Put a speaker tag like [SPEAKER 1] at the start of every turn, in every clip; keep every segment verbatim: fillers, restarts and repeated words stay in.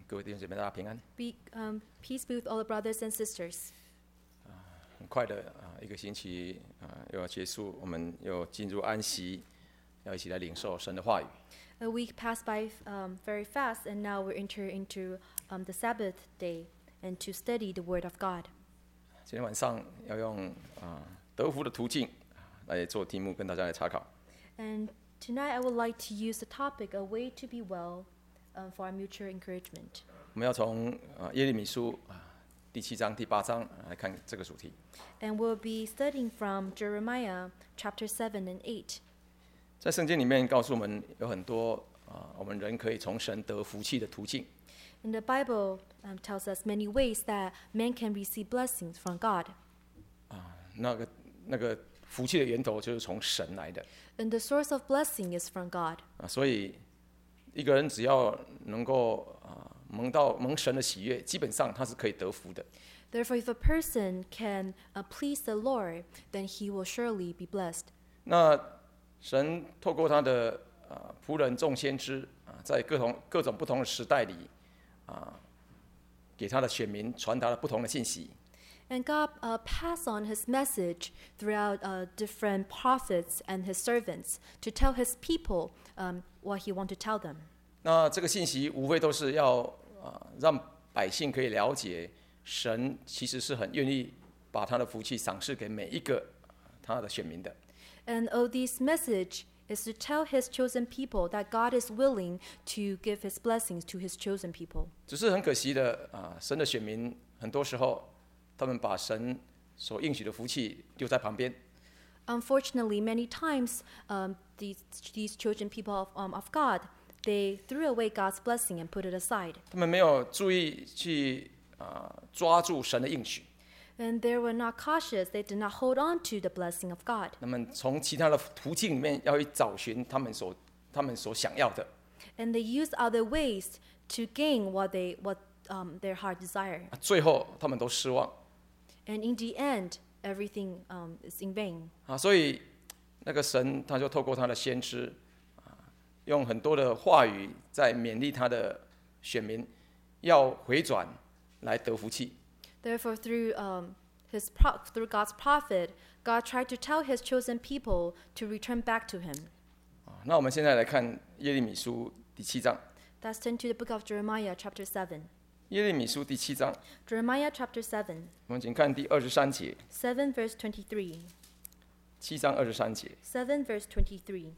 [SPEAKER 1] 各位弟兄姐妹，大家平安。
[SPEAKER 2] Be, um, peace be with all the brothers and sisters.
[SPEAKER 1] 很快的啊，一个星期啊又要结束，我们又进入安息，要一起来领受神的话语。
[SPEAKER 2] A week passed by um, very fast, and now we're entering into um, the Sabbath day and to study the Word of God.
[SPEAKER 1] 今天晚上要用啊得福的途径来做题目，跟大家来查考。
[SPEAKER 2] And tonight I would like to use the topic, A Way to Be Well, um, for our mutual encouragement.
[SPEAKER 1] 我们要从啊耶利米书啊第七章、第八章来看这个主题。
[SPEAKER 2] And we'll be studying from Jeremiah chapter seven and eight.
[SPEAKER 1] 在圣经里面告诉我们有很多啊我们人可以从神得福气的途径。
[SPEAKER 2] And the Bible um, tells us many ways that man can receive blessings from God.
[SPEAKER 1] 啊，那个那个福气的源头就是从神来的。
[SPEAKER 2] And the source of blessing is from God.
[SPEAKER 1] 啊，所以一个人只要能够啊蒙到蒙神的喜悦，基本上他是可以得福的。
[SPEAKER 2] Therefore, if a person can uh, please the Lord, then he will surely be blessed.
[SPEAKER 1] 那神透过他的啊仆人众先知啊，在各种各种不同的时代里啊，给他的选民传达了不同的信息。
[SPEAKER 2] And God uh, passed on his message throughout uh, different prophets and his servants to tell his people um, what he wanted to tell them.
[SPEAKER 1] 那这个信息无非都是要啊让百姓可以了解，神其实是很愿意把他的福气赏赐给每一个他的选民的。
[SPEAKER 2] And all this message is to tell his chosen people that God is willing to give his blessings to his chosen people.
[SPEAKER 1] 只是很可惜的啊，神的选民很多时候，他们把神所应许的福气丢在旁边。
[SPEAKER 2] Unfortunately, many times um, these these chosen people of, um, of God, they threw away God's blessing and put it aside.
[SPEAKER 1] 他们没有注意去啊抓住神的应许。
[SPEAKER 2] And they were not cautious. They did not hold on to the blessing of God.
[SPEAKER 1] 那么从其他的途径里面要去找寻他们所他们所想要的。
[SPEAKER 2] And they used other ways to gain what they what um, their heart desired.
[SPEAKER 1] 最后他们都失望。
[SPEAKER 2] And in the end, everything um, is in vain.
[SPEAKER 1] 啊，所以那个神他就透过他的先知啊，用很多的话语在勉励他的选民要回转来得福气。
[SPEAKER 2] Therefore, through um, his pro- through God's prophet, God tried to tell his chosen people to return back to him.
[SPEAKER 1] 啊，那我们现在来看耶利米书第七章。
[SPEAKER 2] Let's turn to the book of Jeremiah, chapter seven.
[SPEAKER 1] 耶利米书第七章，
[SPEAKER 2] Jeremiah, chapter seven,
[SPEAKER 1] 我们请看第二十三节。
[SPEAKER 2] seven verse twenty-three.
[SPEAKER 1] 七章二十三节，
[SPEAKER 2] seven verse twenty-three.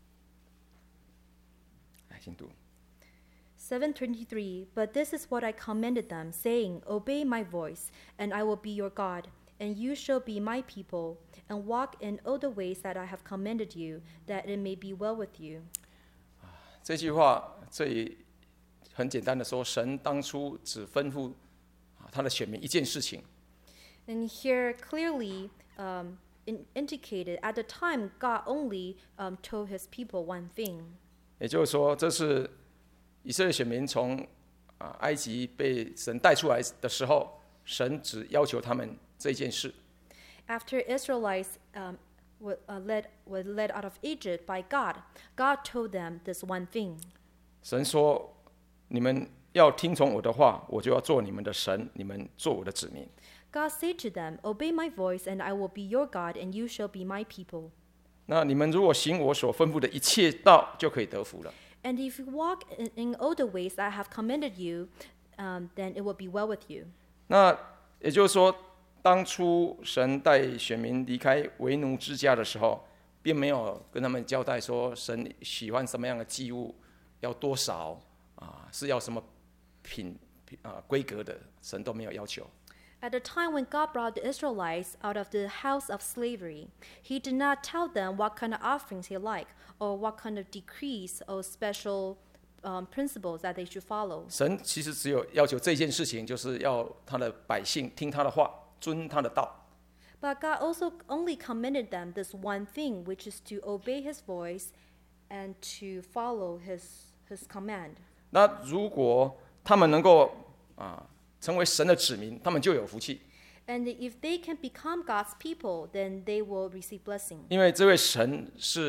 [SPEAKER 1] 来，请读。
[SPEAKER 2] seven twenty-three. But this is what I commanded them, saying, Obey my voice, and I will be your God, and you shall be my people, and walk in all the ways that I have commanded you, that it may be well with you.
[SPEAKER 1] 这句话这里很简单的说，神当初只吩咐啊他的选民一件事情，
[SPEAKER 2] And here clearly um, in, indicated, at the time, God only um, told his people one thing.
[SPEAKER 1] 也就是说，这是以色列选民从啊埃及被神带出来的时候，神只要求他们这一件事。
[SPEAKER 2] After Israelites um, were, uh, led, were led out of Egypt by God, God told them this one thing.
[SPEAKER 1] 神说：“你们要听从我的话，我就要做你们的神，你们做我的子民。”
[SPEAKER 2] God said to them, Obey my voice, and I will be your God, and you shall be my people.
[SPEAKER 1] 那你们如果行我所吩咐的一切道，就可以得福了。
[SPEAKER 2] And if you walk in, in all the ways that I have commanded you, um, then it will be well with you.
[SPEAKER 1] 那也就是说，当初神带选民离开为奴之家的时候，并没有跟他们交代说神喜欢什么样的祭物，要多少啊，是要什么品啊规格的，神都没有要求。
[SPEAKER 2] At the time when God brought the Israelites out of the house of slavery, he did not tell them what kind of offerings he liked or what kind of decrees or special um, principles that they should follow.
[SPEAKER 1] 神其实只有要求这件事情，就是要他的百姓听他的话，遵他的道。
[SPEAKER 2] But God also only commanded them this one thing, which is to obey his voice and to follow his, his command.
[SPEAKER 1] 那如果他们能够啊成为神的子民，他们就有福气。
[SPEAKER 2] And if they can become God's people, then they will receive blessing.
[SPEAKER 1] 因为这位神是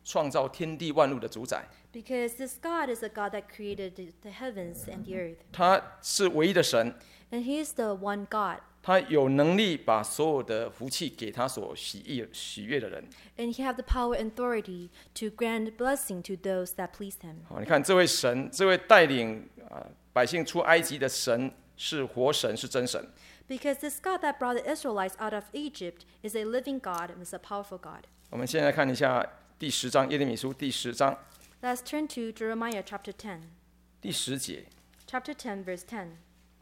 [SPEAKER 1] 创造天地万物的主宰，
[SPEAKER 2] Because this God is a God that created the, the heavens and the earth.
[SPEAKER 1] 他是唯一的神，
[SPEAKER 2] And He is the one God.
[SPEAKER 1] 他有能力把所有的福气给他所喜悦喜悦的人。
[SPEAKER 2] And He has the power and authority to grant blessing to those that please Him.
[SPEAKER 1] 好，你看这位神，这位带领啊百姓出埃及的神是活神，是真神。
[SPEAKER 2] Because this God that brought the Israelites out of Egypt is a living God and is a powerful God.
[SPEAKER 1] 我们现在看一下第十章耶利米书第十章
[SPEAKER 2] Let's turn to Jeremiah chapter ten.
[SPEAKER 1] 第十节。
[SPEAKER 2] Chapter ten, verse ten.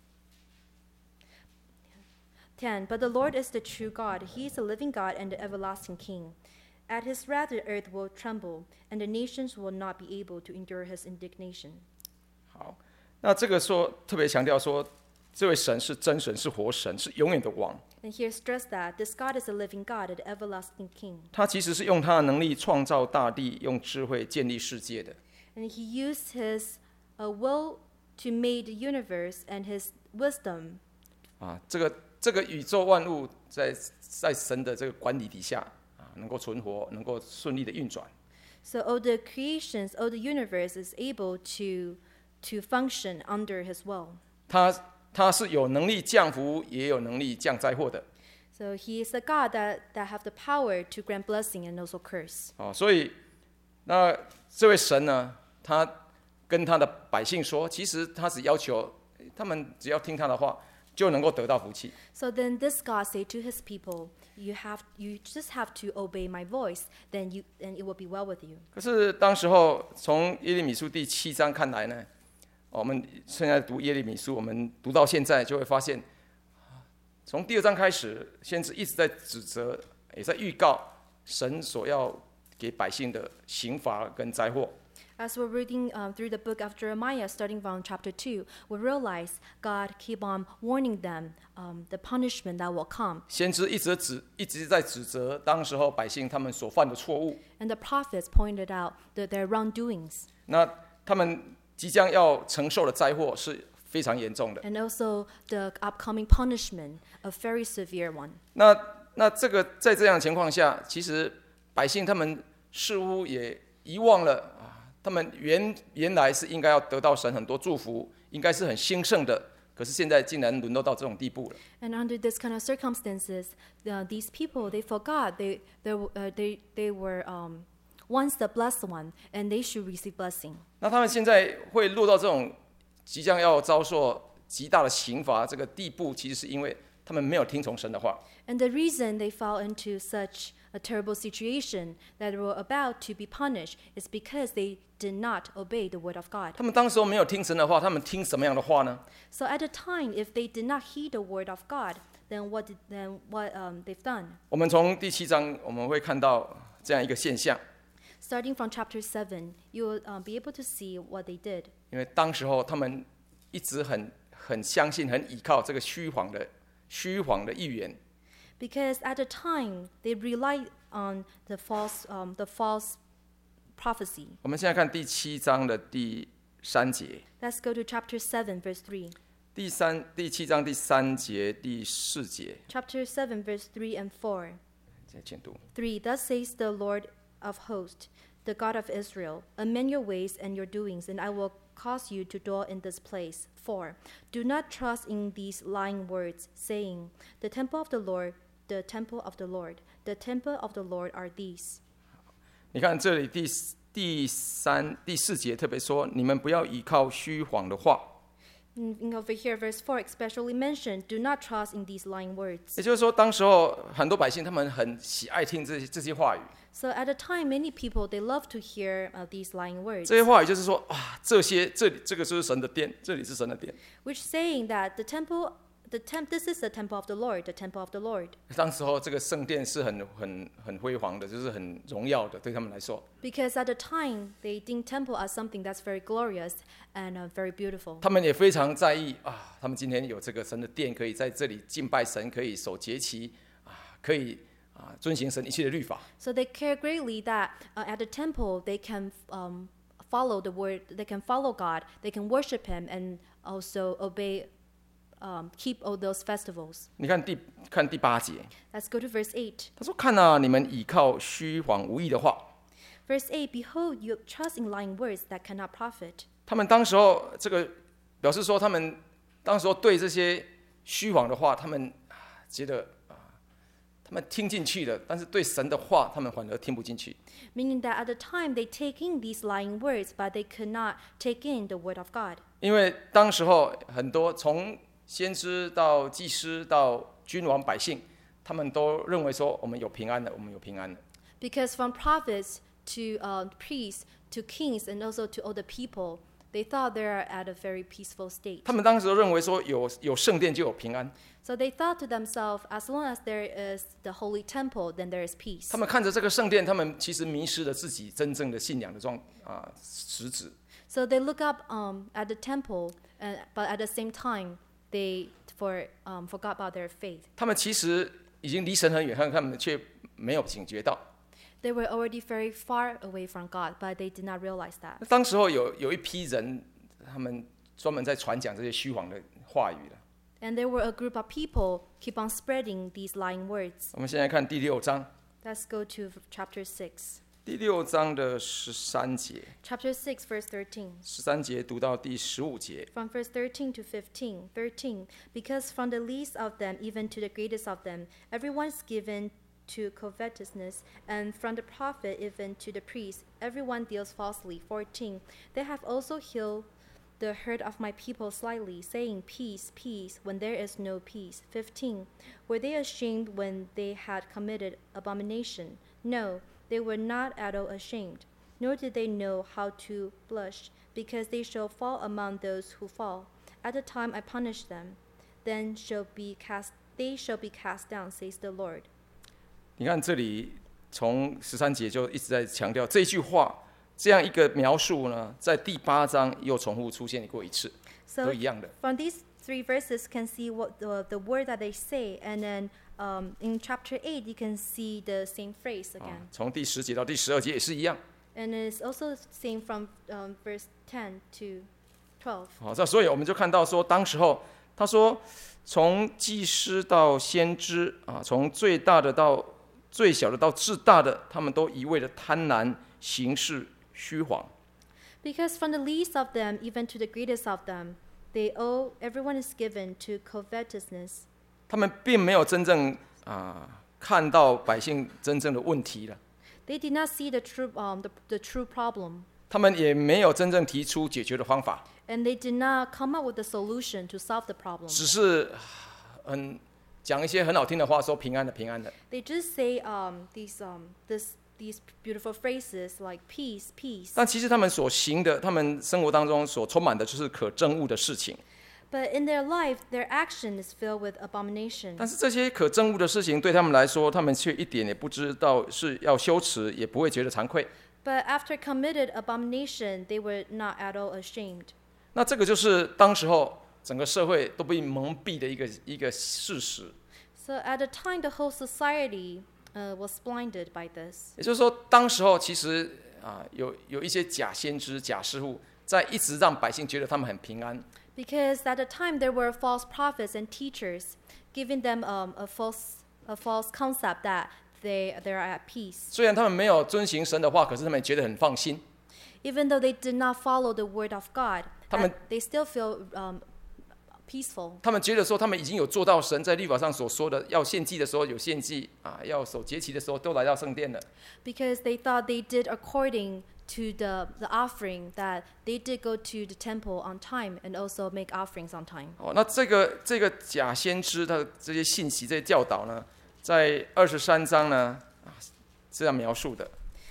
[SPEAKER 2] ten. But the Lord is the true God. He is the living God and the everlasting King. At His wrath the earth will tremble, and the nations will not be able to endure His indignation.
[SPEAKER 1] 好，那这个说特别强调说，这位神是真神，是活神，是永远的王。
[SPEAKER 2] And here stress that this God is a living God and the everlasting King.
[SPEAKER 1] 他其实是用他的能力创造大地，用智慧建立世界的。
[SPEAKER 2] And He used His uh, will to make the universe and His wisdom.
[SPEAKER 1] 啊，这个这个宇宙万物在在神的这个管理底下啊，能够存活，能够顺利的运转。
[SPEAKER 2] So all the creations, all the universe is able to to function under His will.
[SPEAKER 1] 他他是有能力降福，也有能力降灾祸的。
[SPEAKER 2] So He is the God that, that have the power to grant blessing and also curse.
[SPEAKER 1] 哦，所以那这位神呢，他跟他的百姓说，其实他只要求他们只要听他的话，就能够得到福气。
[SPEAKER 2] So then this God say to His people, you have you just have to obey my voice, then you then it will be well with you.
[SPEAKER 1] 可是当时候从耶利米书第七章看来呢，我们现在读耶利米书，我们读到现在就会发现，从第二章开始，先知一直在指责，也在预告神所要给百姓的刑罚跟灾祸。
[SPEAKER 2] As we're reading um, through the book of Jeremiah, starting from chapter two, we realize God keep on warning them um, the punishment that will come.
[SPEAKER 1] 先知一直指一直在指责当时候百姓他们所犯的错误，
[SPEAKER 2] And the prophets pointed out the, their wrongdoings
[SPEAKER 1] 那他们即将要承受的灾祸是非常严重的。
[SPEAKER 2] and also the upcoming punishment, a very severe one.
[SPEAKER 1] 那那这个在这样的情况下，其实百姓他们似乎也遗忘了啊。 他们原原来是应该要得到神很多祝福，应该是很兴盛的，可是现在竟然沦落到这种地步了。
[SPEAKER 2] And under this kind of circumstances, uh, these people they forgot they they uh, they they were um, once the blessed one, and they should receive blessing.
[SPEAKER 1] 那他们现在会落到这种即将要遭受极大的刑罚这个地步，其实是因为他们没有听从神的话。
[SPEAKER 2] And the reason they fell into such a terrible situation that they were about to be punished is because they did not obey the word of God.
[SPEAKER 1] 他们当时候没有听神的话，他们听什么样的话呢？
[SPEAKER 2] So at the time, if they did not heed the word of God, then what did, then what um, they've done?
[SPEAKER 1] 我们从第七章我们会看到这样一个现象，
[SPEAKER 2] Starting from chapter seven, you will um, be able to see what they did.
[SPEAKER 1] 因为当时候他们一直很很相信、很倚靠这个虚谎的虚谎的预言。
[SPEAKER 2] Because at the time, they relied on the false, um, the false prophecy.
[SPEAKER 1] 我们现在看第七章的第三节，
[SPEAKER 2] Let's go to chapter seven, verse three.
[SPEAKER 1] 第三第七章第三节、第四节，
[SPEAKER 2] Chapter seven, verse three and four.
[SPEAKER 1] 再请读。
[SPEAKER 2] three. Thus says the Lord of hosts, the God of Israel, amend your ways and your doings, and I will cause you to dwell in this place. four. Do not trust in these lying words, saying, the temple of the Lord, the temple of the Lord, the temple of the Lord are these.
[SPEAKER 1] 你看这里第第三、第四节特别说，你们不要依靠虚谎的话。
[SPEAKER 2] And over here, verse four especially mentioned, do not trust in these lying words.
[SPEAKER 1] 也就是说，当时候很多百姓他们很喜爱听这些这些话语。
[SPEAKER 2] So at the time, many people, they love to hear uh, these lying words,
[SPEAKER 1] 这些话语就是说啊，这些这里这个就是神的殿，这里是神的殿。
[SPEAKER 2] which saying that the temple, the temp, this is the temple of the Lord, the temple of the Lord.
[SPEAKER 1] 当时候这个圣殿是很很很辉煌的，就是很荣耀的，对他们来说。
[SPEAKER 2] Because at the time, they think temple as something that's very glorious and uh, very beautiful.
[SPEAKER 1] 他们也非常在意啊，他们今天有这个神的殿，可以在这里敬拜神，可以守节期啊，可以啊遵行神一切的律法。
[SPEAKER 2] So they care greatly that uh, at the temple, they can um, follow the word, they can follow God, they can worship Him, and also obey, um, keep all those festivals.
[SPEAKER 1] 你看第看第八节，
[SPEAKER 2] Let's go to verse eight.
[SPEAKER 1] 他说：“看啊，你们倚靠虚谎无益的话，
[SPEAKER 2] Verse eight, Behold, you trust in lying words that cannot profit.
[SPEAKER 1] 他们当时候这个表示说，他们当时候对这些虚谎的话，他们觉得啊，他们听进去了，但是对神的话，他们反而听不进去。
[SPEAKER 2] Meaning that at the time they take in these lying words, but they could not take in the word of God.
[SPEAKER 1] 因为当时候很多从先知到祭司到君王百姓，他们都认为说我们有平安了，我们有平安了。
[SPEAKER 2] Because from prophets to uh, priests to kings and also to all the people, they thought they are at a very peaceful state.
[SPEAKER 1] 他们当时都认为说有有圣殿就有平安。
[SPEAKER 2] So they thought to themselves, as long as there is the holy temple, then there is peace.
[SPEAKER 1] 他们看着这个圣殿，他们其实迷失了自己真正的信仰的状啊实质。
[SPEAKER 2] So they look up um, at the temple, and, but at the same time, they for, um, forgot about their faith.
[SPEAKER 1] 他们其实已经离神很远，但他们却没有警觉到。
[SPEAKER 2] They were already very far away from God, but they did not realize that.
[SPEAKER 1] 当时候有有一批人，他们专门在传讲这些虚谎的话语了。
[SPEAKER 2] And there were a group of people keep on spreading these lying words.
[SPEAKER 1] 我们现在看第六章，
[SPEAKER 2] Let's go to chapter six.
[SPEAKER 1] 第六章的十三节，
[SPEAKER 2] Chapter six, verse thirteen.
[SPEAKER 1] 十三节读到第十五节。
[SPEAKER 2] From verse thirteen to fifteen. thirteen. Because from the least of them, even to the greatest of them, everyone is given to covetousness, and from the prophet even to the priest, everyone deals falsely. fourteen. They have also healed the hurt of my people slightly, saying, Peace, peace, when there is no peace. fifteen. Were they ashamed when they had committed abomination? No, they were not at all ashamed, nor did they know how to blush, because they shall fall among those who fall. At the time I punish them, then shall be cast, they shall be cast down, says the Lord.
[SPEAKER 1] 你看这里从十三节就一直在强调这句话，这样一个描述呢，在第八章又重复出现过一次，
[SPEAKER 2] So
[SPEAKER 1] 都一样的。
[SPEAKER 2] from these three verses can see what the, the word that they say, and then um, in chapter eight you can see the same phrase
[SPEAKER 1] 啊
[SPEAKER 2] again.
[SPEAKER 1] 从第十节到第十二节也是一样。
[SPEAKER 2] And it's also same from um, verse ten to twelve.
[SPEAKER 1] 好，这所以我们就看到说，当时候他说，从祭司到先知啊，从最大的到最小的到至大的，他们都一味的贪婪、行事虚谎。
[SPEAKER 2] Because from the least of them, even to the greatest of them, they all, everyone is given to covetousness.
[SPEAKER 1] 他们并没有真正啊看到百姓真正的问题了，
[SPEAKER 2] They did not see the true, um, the, the true problem,
[SPEAKER 1] 他们也没有真正提出解决的方法，
[SPEAKER 2] and they did not come up with a solution to solve the problem.
[SPEAKER 1] 只是很讲一些很好听的话，说平安的平安的。
[SPEAKER 2] They just say um, these, um, this, these beautiful phrases like peace, peace.
[SPEAKER 1] 但其实他们所行的，他们生活当中所充满的就是可憎恶的事情。
[SPEAKER 2] But in their life, their action is filled with abomination.
[SPEAKER 1] 但是这些可憎恶的事情对他们来说，他们却一点也不知道是要羞耻，也不会觉得惭愧。
[SPEAKER 2] But after committed abomination, they were not at all ashamed.
[SPEAKER 1] 那这个就是当时候整个社会都被蒙蔽的一个一个事实。
[SPEAKER 2] So at the time, the whole society uh, was blinded by this.
[SPEAKER 1] 也就是说，当时候其实啊，有有一些假先知、假师傅，在一直让百姓觉得他们很平安。
[SPEAKER 2] Because at the time there were false prophets and teachers, giving them um, a false a false concept that they they are at peace.
[SPEAKER 1] 虽然他们没有遵行神的话，可是他们觉得很放心。
[SPEAKER 2] Even though they did not follow the word of God,
[SPEAKER 1] 他们-
[SPEAKER 2] uh, they still feel um, peaceful.
[SPEAKER 1] 他们觉得说，他们已经有做到神在律法上所说的，要献祭的时候有献祭啊，要守节期的时候都来到圣殿了。
[SPEAKER 2] Because they thought they did according to the, the offering, that they did go to the temple on time and also make offerings on time.
[SPEAKER 1] 哦，那这个这个假先知他的这些信息、这些教导呢，在二十三章呢啊这样描述的。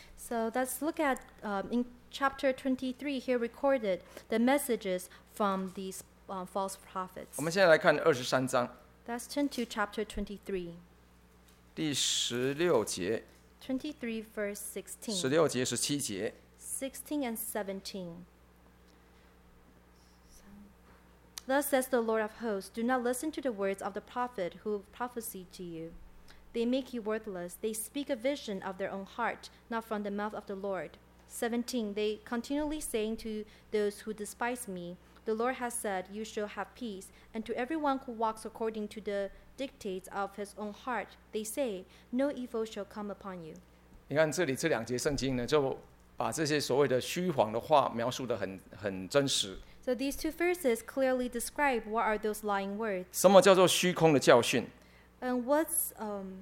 [SPEAKER 2] So let's look at um, in chapter twenty-three here recorded the messages from these um, false prophets.
[SPEAKER 1] 我们现在来看二十三章
[SPEAKER 2] Let's turn to chapter twenty-three.
[SPEAKER 1] 第十六节、
[SPEAKER 2] twenty-three verse
[SPEAKER 1] 十
[SPEAKER 2] sixteen.
[SPEAKER 1] 六节、十七节。
[SPEAKER 2] sixteen and seventeen. Thus says the Lord of hosts, do not listen to the words of the prophet who prophesied to you. They make you worthless. They speak a vision of their own heart, not from the mouth of the Lord. seventeen. They continually saying to those who despise me, the Lord has said, you shall have peace. And to everyone who walks according to the dictates of his own heart, they say, no evil shall come upon you.
[SPEAKER 1] 你看这里这两节圣经呢，就把这些所谓的虚谎的话描述得很很真实。
[SPEAKER 2] So these two verses clearly describe what are those lying words.
[SPEAKER 1] 什么叫做虚空的教训？
[SPEAKER 2] And what's um,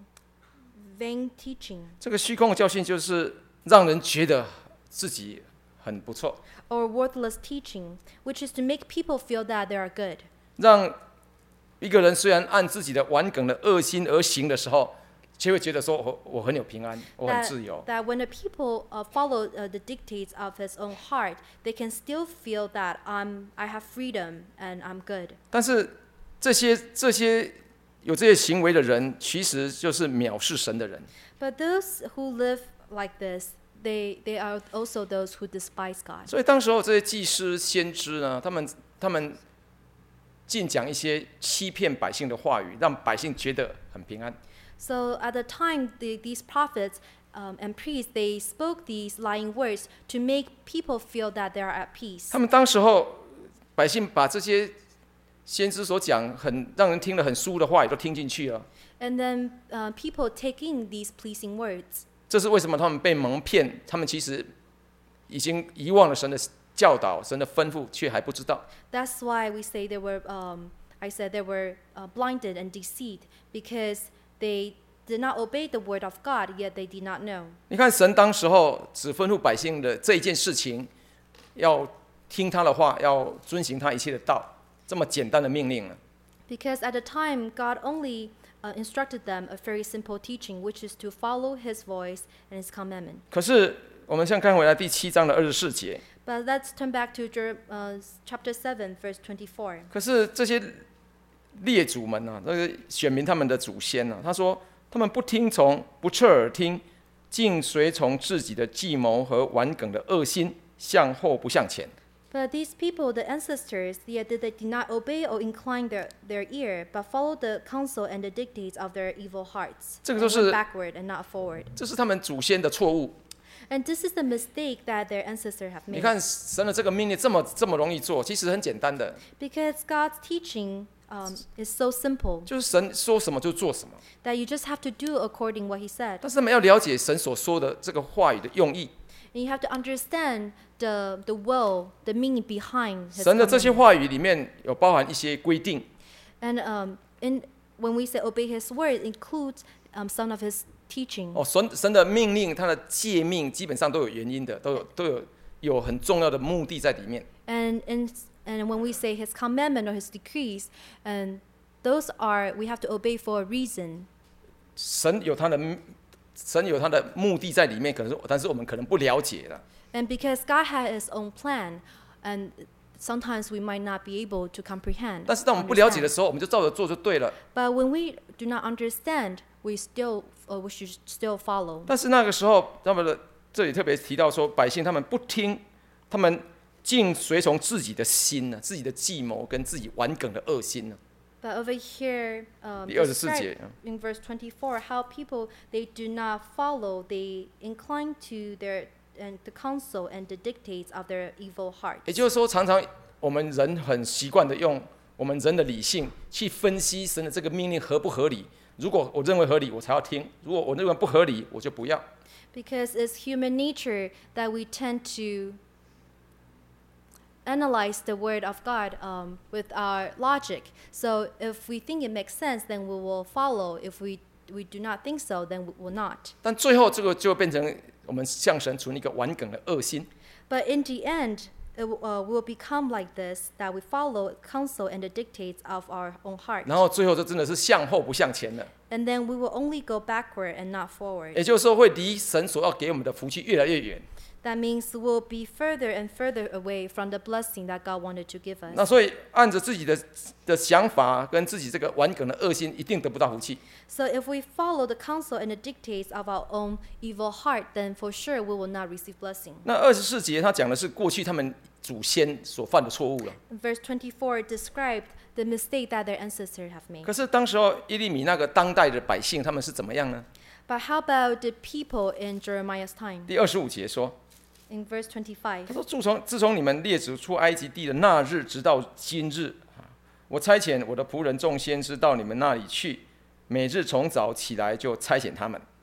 [SPEAKER 2] vain teaching?
[SPEAKER 1] 这个虚空的教训就是让人觉得自己很不错，
[SPEAKER 2] Or worthless teaching, which is to make people feel that they are good.
[SPEAKER 1] 让一个人虽然按自己的顽梗的恶心而行的时候，却会觉得说我我很有平安，我很
[SPEAKER 2] That,
[SPEAKER 1] 自由。
[SPEAKER 2] that when the people uh, follow uh, the dictates of his own heart, they can still feel that I'm, I have freedom and I'm good.
[SPEAKER 1] 但是这些这些有这些行为的人，其实就是藐视神的人。
[SPEAKER 2] But those who live like this, they, they are also those who despise God.
[SPEAKER 1] 所以当时候这些祭司、先知呢，他们他们尽讲一些欺骗百姓的话语，让百姓觉得很平安。
[SPEAKER 2] So at the time, the, these prophets um, and priests, they spoke these lying words to make people feel that they are at peace.
[SPEAKER 1] 他们当时候百姓把这些先知所讲很让人听了很舒服的话也都听进去了。
[SPEAKER 2] And then uh, people take in these pleasing words.
[SPEAKER 1] 这是为什么他们被蒙骗？他们其实已经遗忘了神的教导、神的吩咐，却还不知道。
[SPEAKER 2] That's why we say they were, um, I said they were uh, blinded and deceived because they did not obey the word of God, yet they did not know.
[SPEAKER 1] 你看，神当时候只吩咐百姓的这一件事情，要听他的话，要遵行他一切的道，这么简单的命令了。
[SPEAKER 2] Because at the time, God only uh, instructed them a very simple teaching, which is to follow His voice and His commandment.
[SPEAKER 1] 可是我们先看回来第七章的二十四节。
[SPEAKER 2] But let's turn back to Jer- uh, chapter seven, verse twenty-four.
[SPEAKER 1] 可是这些列祖们啊，那个选民他们的祖先啊，他说他们不听从，不侧耳听，竟随从自己的计谋和顽梗的恶心，向后不向前。
[SPEAKER 2] But these people, the ancestors, yet they did not obey or incline their, their ear, but followed the counsel and the dictates of their evil hearts,
[SPEAKER 1] 这个
[SPEAKER 2] and
[SPEAKER 1] 就是
[SPEAKER 2] went backward and not forward.
[SPEAKER 1] 这是他们祖先的错误。
[SPEAKER 2] And this is the mistake that their ancestors have
[SPEAKER 1] 你
[SPEAKER 2] made.
[SPEAKER 1] 看神的这个命令这么这么容易做，其实很简单的，
[SPEAKER 2] Because God's teaching um, is so simple
[SPEAKER 1] 就是神说什么就做什么。
[SPEAKER 2] that you just have to do according what He said.
[SPEAKER 1] 但是他们要了解神所说的这个话语的用意，
[SPEAKER 2] And you have to understand the, the will, the meaning behind His
[SPEAKER 1] 神的这些
[SPEAKER 2] commandment.
[SPEAKER 1] 话语里面有包含一些规定，
[SPEAKER 2] And um, in, when we say obey His word, it includes um, some of His teaching.
[SPEAKER 1] 哦，神神的命令，他的诫命基本上都有原因的，都有都有有很重要的目的在里面。
[SPEAKER 2] And, and, and when we say His commandment or His decrees, and those are, we have to obey for a reason.
[SPEAKER 1] 神有他的神有他的目的在里面，可能是但是我们可能不了解了。
[SPEAKER 2] And because God has His own plan, and sometimes we might not be able to comprehend.
[SPEAKER 1] 但是当我们不了解的
[SPEAKER 2] understand.
[SPEAKER 1] 时候，我们就照着做就对了。
[SPEAKER 2] But when we do not understand, we still, uh, we should still follow.
[SPEAKER 1] 但是那个时候，他们的这里特别提到说，百姓他们不听，他们竟随从自己的心呢，自己的计谋跟自己顽梗的恶心呢。
[SPEAKER 2] But over here, um,
[SPEAKER 1] 第二十四节
[SPEAKER 2] described in verse twenty-four, how people, they do not follow, they incline to their and the counsel and the dictates of their evil
[SPEAKER 1] 也
[SPEAKER 2] hearts.
[SPEAKER 1] 就是说，常常我们人很习惯的用我们人的理性去分析神的这个命令合不合理。如果我认为合理，我才要听；如果我认为不合理，我就不要。
[SPEAKER 2] Because it's human nature that we tend to analyze the word of God um, with our logic. So if we think it makes sense, then we will follow. If we we do not think so, then we will not.
[SPEAKER 1] 但最后这个就变成我们向神存一个顽梗的恶心。
[SPEAKER 2] But in the end, it will, uh, will become like this, that we follow counsel and the dictates of our own heart.
[SPEAKER 1] 然后最后就真的是向后不向前了。
[SPEAKER 2] And then we will only go backward and not forward.
[SPEAKER 1] 也就是说，会离神所要给我们的福气越来越远。
[SPEAKER 2] That means we'll be further and further away from the blessing that God wanted to give
[SPEAKER 1] 那
[SPEAKER 2] us.
[SPEAKER 1] 所以按着自己的的想法跟自己这个顽梗的恶心，一定得不到福气。
[SPEAKER 2] So if we follow the counsel and the dictates of our own evil heart, then for sure we will not receive blessing.
[SPEAKER 1] 那二十四节他讲的是过去他们祖先所犯的错误了。
[SPEAKER 2] Verse twenty-four described the mistake that their ancestors have made.
[SPEAKER 1] 可是当时候耶利米那个当代的百姓，他们是怎么样呢？
[SPEAKER 2] But how about the people in Jeremiah's time?
[SPEAKER 1] 第二十五节说，
[SPEAKER 2] In verse twenty-five,
[SPEAKER 1] 他说：“自从自从你们列祖出埃及地的那日，直到今日，我差遣我的仆人众先知到你们那里去，每日从早起来就差遣他们。”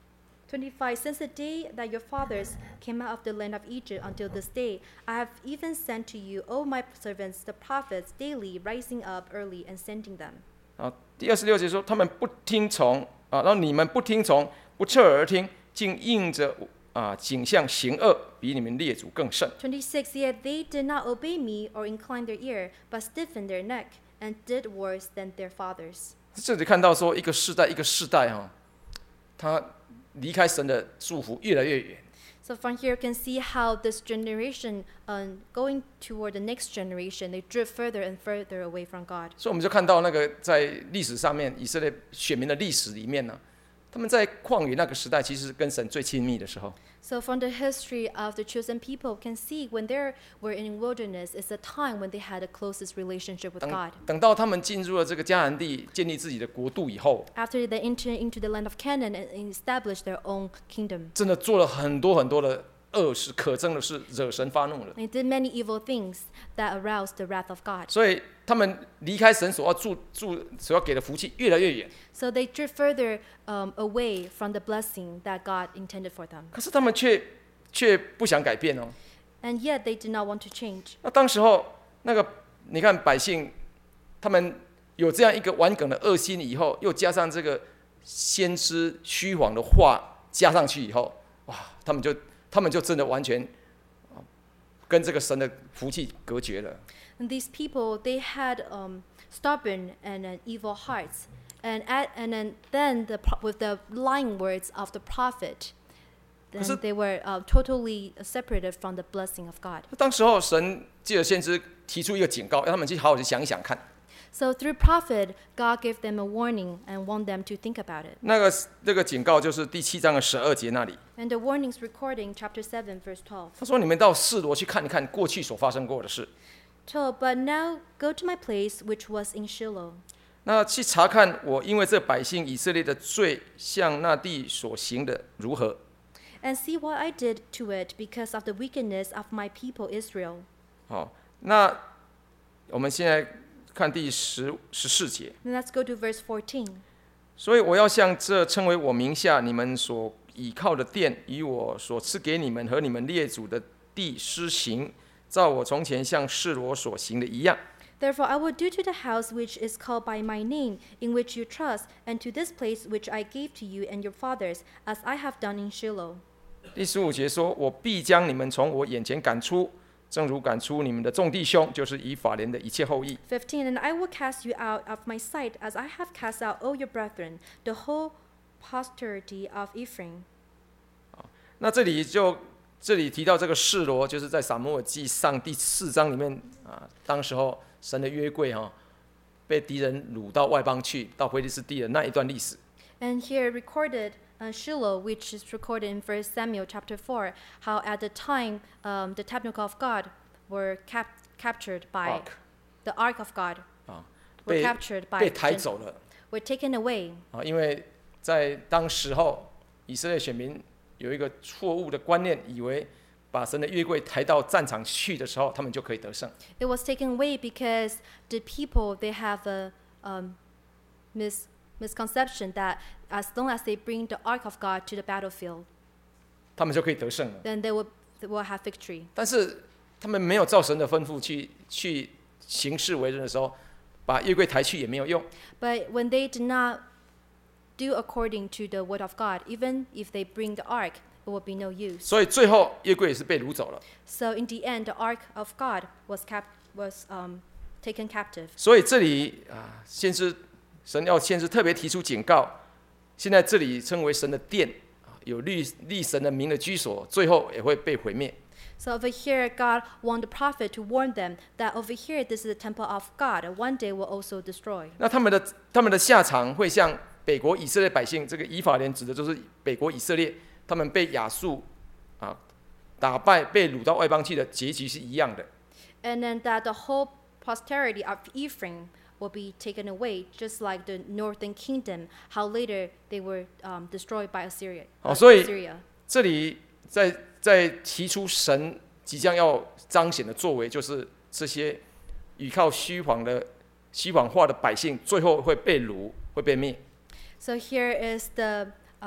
[SPEAKER 2] twenty-five Since the day that your fathers came out of the land of Egypt until this day, I have even sent to you, O my servants, the prophets, daily rising up early and sending them.
[SPEAKER 1] 啊，第二十六节说，他们不听从啊，然后你们不听从，不侧耳听，竟应着啊景象行恶，比你们列祖更甚。
[SPEAKER 2] twenty-six Yet they did not obey me or incline their ear, but stiffened their neck and did worse than their fathers.
[SPEAKER 1] 这里看到说，一个世代一个世代哈、哦，他离开神的祝福越来越远。
[SPEAKER 2] So from here you can see how this generation, um, going toward the next generation, they drift further and further away from God.
[SPEAKER 1] 所以我们就看到那个在历史上面，以色列选民的历史里面呢，他们在旷野那个时代，其实是跟神最亲密的时候。
[SPEAKER 2] So from the history of the chosen people, can see when they were in wilderness is the time when they had the closest relationship with
[SPEAKER 1] 等
[SPEAKER 2] God.
[SPEAKER 1] 等到他们进入了这个迦南地，建立自己的国度以后，
[SPEAKER 2] After they entered into the land of Canaan and established their own kingdom,
[SPEAKER 1] 真的做了很多很多的恶事，可憎的事，惹神发怒了。
[SPEAKER 2] they did many evil things that aroused the wrath of God.
[SPEAKER 1] 所以他们离开神所要祝祝所要给的福气越来越远。
[SPEAKER 2] So they drift further um, away from the blessing that God intended for them.
[SPEAKER 1] 可是他们却却不想改变哦。
[SPEAKER 2] And yet they did not want to change.
[SPEAKER 1] 那当时候那个你看百姓，他们有这样一个顽梗的恶心以后，又加上这个先知虚谎的话加上去以后，哇，他们就他们就真的完全跟这个神的福气隔绝了。
[SPEAKER 2] And these people, they had um, stubborn and uh, evil hearts. And, at, and then, then the, pro- with the lying words of the prophet, then
[SPEAKER 1] 可是-
[SPEAKER 2] they were uh, totally separated from the blessing of God.
[SPEAKER 1] 当时候神借着先知提出一个警告，让他们去好好去想一想看。
[SPEAKER 2] So through prophet, God gave them a warning and want them to think about it.
[SPEAKER 1] 那个这个警告就是第七章的十二节那里，
[SPEAKER 2] And the warnings recording chapter seven, verse twelve.
[SPEAKER 1] 他说：“你们到示罗去看一看过去所发生过的事，
[SPEAKER 2] twelve But now go to my place which was in Shiloh,
[SPEAKER 1] 那去查看我因为这百姓以色列的罪向那地所行的如何。”
[SPEAKER 2] and see what I did to it because of the wickedness of my people Israel.
[SPEAKER 1] 好，那我们现在看第十十四节。
[SPEAKER 2] Then let's go to verse fourteen.
[SPEAKER 1] 所以我要向这称为我名下你们所倚靠的殿，与我所赐给你们和你们列祖的地施行，照我从前向示罗所行的一样。
[SPEAKER 2] Therefore I will do to the house which is called by my name, in which you trust, and to this place which I gave to you and your fathers, as I have done in Shiloh.
[SPEAKER 1] 第十五节说：“我必将你们从我眼前赶出，正如赶出你们的众弟兄，就是以法莲的一切后裔。”
[SPEAKER 2] fifteen And I will cast you out of my sight, as I have cast out all your brethren, the whole posterity of Ephraim.
[SPEAKER 1] 那这里就这里提到这个示罗，就是在撒母耳记上第四章里面啊，当时候神的约柜哈、哦、被敌人掳到外邦去，到非利士地的那一段历史。
[SPEAKER 2] And here recorded uh, Shiloh, which is recorded in First Samuel chapter four, how at the time um, the tabernacle of God were cap- captured by
[SPEAKER 1] Ark.
[SPEAKER 2] the ark of God
[SPEAKER 1] 啊，
[SPEAKER 2] were
[SPEAKER 1] 被
[SPEAKER 2] captured by
[SPEAKER 1] 被抬
[SPEAKER 2] Gen-
[SPEAKER 1] 走了
[SPEAKER 2] were taken away.
[SPEAKER 1] 啊，因为在当时候以色列选民有一个错误的观念，以为把神的约柜抬到战场去的时候，他们就可以得胜。
[SPEAKER 2] It was taken away because the people they have a um, mis- misconception that as long as they bring the ark of God to the battlefield,
[SPEAKER 1] 他们就可以得胜了。
[SPEAKER 2] then they will they will have victory.
[SPEAKER 1] 但是他们没有照神的吩咐去去行事为人的时候，把约柜抬去也没有用。
[SPEAKER 2] But when they did not do according to the word of God, even if they bring the ark, it will be no use.
[SPEAKER 1] 所以最后约柜也是被掳走了。
[SPEAKER 2] So in the end, the ark of God was cap- was um, taken captive.
[SPEAKER 1] 所以这里啊，先知神要先知特别提出警告，现在这里称为神的殿啊，有立立神的名的居所，最后也会被毁灭。
[SPEAKER 2] So over here, God warned the prophet to warn them that over here, this is the temple of God, and one day will also destroy.
[SPEAKER 1] 那他们的他们的下场会像北国以色列百姓，这个以法莲指的就是北国以色列，他们被亚述啊打败，被掳到外邦去的结局是一样的。
[SPEAKER 2] And then that the whole posterity of Ephraim will be taken away, just like the northern kingdom, how later they were um, destroyed by Assyria.
[SPEAKER 1] 哦，
[SPEAKER 2] uh,
[SPEAKER 1] 所以
[SPEAKER 2] Assyria.
[SPEAKER 1] 这里在在提出神即将要彰显的作为，就是这些依靠虚谎的虚谎化的百姓，最后会被掳，会被灭。
[SPEAKER 2] So here is the um,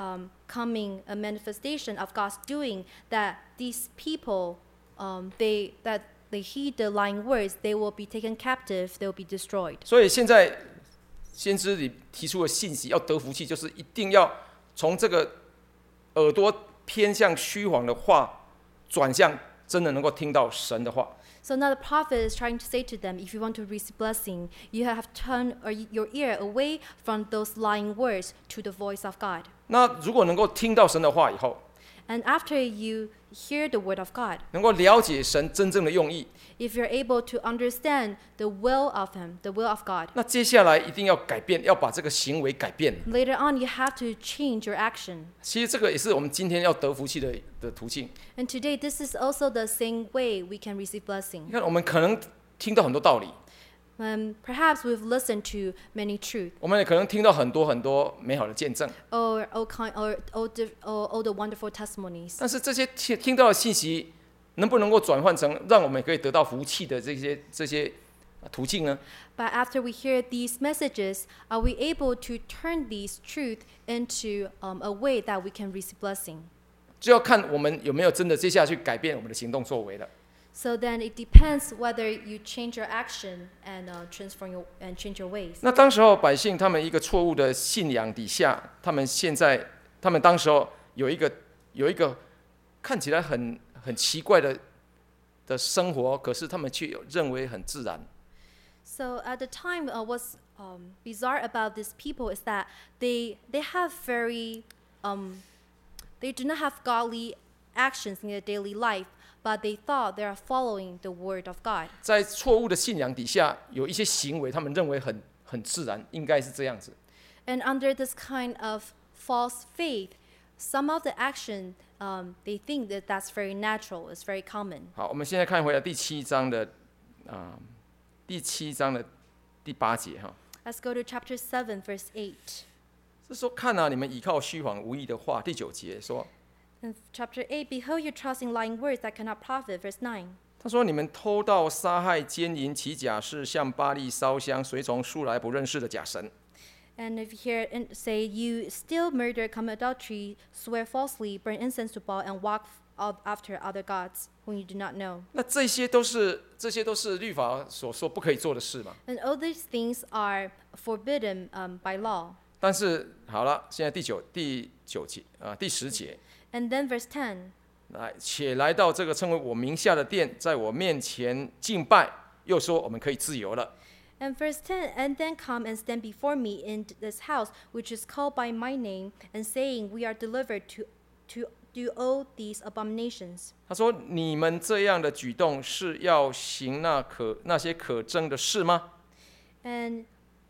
[SPEAKER 2] coming a manifestation of God's doing that these people, um, they that they heed the lying words, they will be taken captive, they will be destroyed.
[SPEAKER 1] 所以现在先知里提出的信息，要得福气，就是一定要从这个耳朵偏向虚谎的话，转向真的能够听到神的话。
[SPEAKER 2] So now the prophet is trying to say to them, if you want to receive blessing, you have to turn or your ear away from those lying words to the voice of God.
[SPEAKER 1] 那如果能够听到神的话以后，
[SPEAKER 2] And after you hear the word of God,
[SPEAKER 1] 能够了解神真正的用意，
[SPEAKER 2] if you're able to understand the will of Him, the will of God,
[SPEAKER 1] 那接下来一定要改变，要把这个行为改变。
[SPEAKER 2] later on you have to change your action.
[SPEAKER 1] 其实这个也是我们今天要得福气的的途径。
[SPEAKER 2] And today, this is also the same way we can receive
[SPEAKER 1] 你
[SPEAKER 2] blessing.
[SPEAKER 1] 看，我们可能听到很多道理，
[SPEAKER 2] Um, perhaps we've listened to many truths,
[SPEAKER 1] 我们也可能听到很多很多美好的见证，
[SPEAKER 2] or all, kind, or, all, diff, or all the wonderful testimonies.
[SPEAKER 1] 但是这些听听到的信息，能不能够转换成让我们可以得到福气的这些这些途径呢？
[SPEAKER 2] But after we hear these messages, are we able to turn these truths into um, a way that we can receive blessing?
[SPEAKER 1] 就要看我们有没有真的接下去改变我们的行动作为了。
[SPEAKER 2] So then it depends whether you change your action and uh, transform your and change your ways.
[SPEAKER 1] 那当时候百姓他们一个错误的信仰底下，他们现在他们当时候有一个有一个看起来很很奇怪的的生活，可是他们却认为很自然。
[SPEAKER 2] So at the time, uh, what's um, bizarre about these people is that they they have very um, they do not have godly actions in their daily life, but they thought they are following the word of God.
[SPEAKER 1] 在错误的信仰底下，有一些行为，他们认为很很自然，应该是这样子。
[SPEAKER 2] And under this kind of false faith, some of the action um, they think that that's very natural, it's very common.
[SPEAKER 1] 好，我们现在看回来第七章的啊、呃第七章的第八节哈，
[SPEAKER 2] Let's go to chapter seven, verse eight.
[SPEAKER 1] 是说看啊，你们倚靠虚谎无益的话。第九节说，
[SPEAKER 2] In chapter eight, behold, you trust in lying words that cannot profit. Verse nine.
[SPEAKER 1] 他说你们偷盗、杀害、奸淫、起假誓，向巴力烧香，随从素来不认识的假神。
[SPEAKER 2] And if you hear and say, you steal, murder, commit adultery, swear falsely, burn incense to Baal, and walk f- after other gods whom you do not know.
[SPEAKER 1] 那这些都是这些都是律法所说不可以做的事嘛。
[SPEAKER 2] And all these things are forbidden um, by law.
[SPEAKER 1] 但是好了，现在第九第九节啊、呃、第十节，
[SPEAKER 2] And then verse ten.
[SPEAKER 1] 来且来到这个称为我名下的殿，在我面前敬拜，又说我们可以自由了。
[SPEAKER 2] And verse ten, and then come and stand before me in this house, which is called by my name, and saying, we are delivered to, to do all these abominations.
[SPEAKER 1] 他说：“你们这样的举动是要行那可那些可憎的事吗？”
[SPEAKER 2] And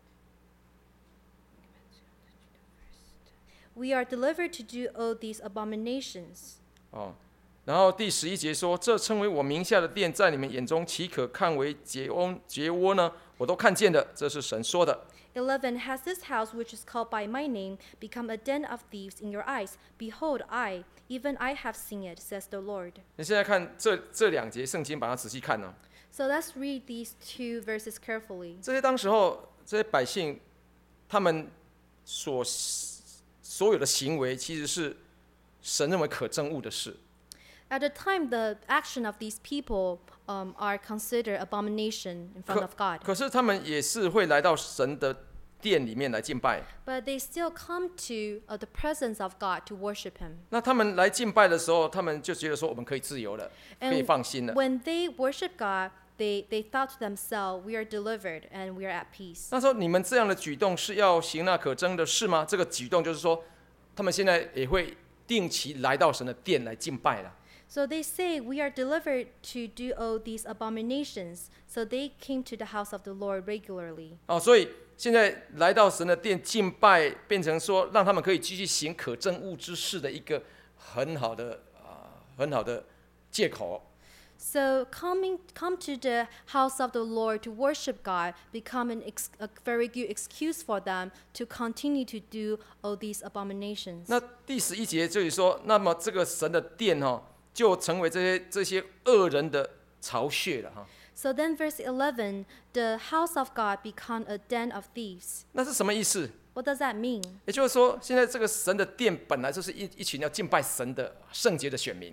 [SPEAKER 2] we are delivered to do all these abominations.
[SPEAKER 1] 哦，然后第十一节说：“这称为我名下的殿，在你们眼中岂可看为劫窝劫窝呢？我都看见的，这是神说的。”
[SPEAKER 2] eleven, has this house, which is called by my name, become a den of thieves in your eyes? Behold, I, even I have seen it, says the Lord.
[SPEAKER 1] 你现在看这这两节圣经，把它仔细看呢、哦。
[SPEAKER 2] So let's read these two verses carefully.
[SPEAKER 1] 这些当时候这些百姓，他们所所有的行为，其实是神认为可憎恶的事。
[SPEAKER 2] At the time, the action of these people um, are considered abomination in front of God.
[SPEAKER 1] 可是他们也是会来到神的殿里面来敬拜。
[SPEAKER 2] But they still come to uh, the presence of God to worship Him.
[SPEAKER 1] 那他们来敬拜的时候，他们就觉得说我们可以自由了，可以
[SPEAKER 2] And
[SPEAKER 1] 放心了。
[SPEAKER 2] when they worship God, they, they thought to themselves, we are delivered and we are at peace.
[SPEAKER 1] 那时候你们这样的举动是要行那可憎的事吗？这个举动就是说，他们现在也会定期来到神的殿来敬拜了。
[SPEAKER 2] So they say, we are delivered to do all these abominations. So they came to the house of the Lord regularly.
[SPEAKER 1] 哦，所以现在来到神的殿敬拜，变成说让他们可以继续行可憎恶之事的一个很好的啊、呃，很好的借口。
[SPEAKER 2] So coming come to the house of the Lord to worship God become an ex, a very good excuse for them to continue to do all these abominations.
[SPEAKER 1] 那第十一节这里说，那么这个神的殿哦，就成为这些这些恶人的巢穴了哈。
[SPEAKER 2] So then verse eleven, the house of God become a den of thieves.
[SPEAKER 1] 那是什么意思？
[SPEAKER 2] What does that mean?
[SPEAKER 1] 也就是说，现在这个神的殿本来就是一一群要敬拜神的圣洁的选民。